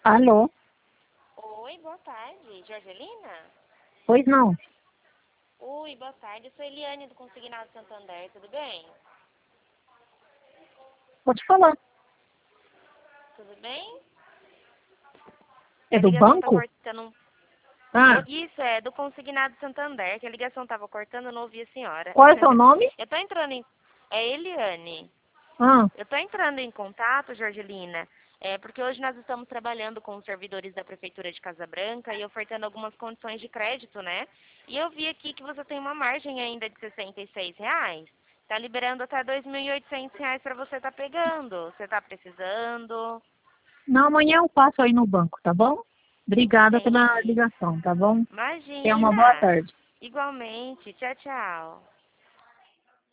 Alô? Oi, boa tarde. Jorgelina? Pois não. Oi, boa tarde. Eu sou Eliane do Consignado Santander, tudo bem? Pode falar. Tudo bem? É A do ligação tá banco? cortando. Ah, Isso, é do Consignado Santander, que a ligação tava cortando, eu não ouvi a senhora. qual é o seu nome? Eu tô entrando em... É Eliane. Ah, Eu tô entrando em contato, Jorgelina, porque hoje nós estamos trabalhando com os servidores da Prefeitura de Casa Branca e ofertando algumas condições de crédito, né? E eu vi aqui que você tem uma margem ainda de R$ 66. Tá liberando até R$ 2.800 para você tá pegando. Você tá precisando? não, amanhã eu passo aí no banco, tá bom? Obrigada pela Entendi. ligação, tá bom? Tenha uma boa Imagina. tarde. Igualmente. Tchau, tchau.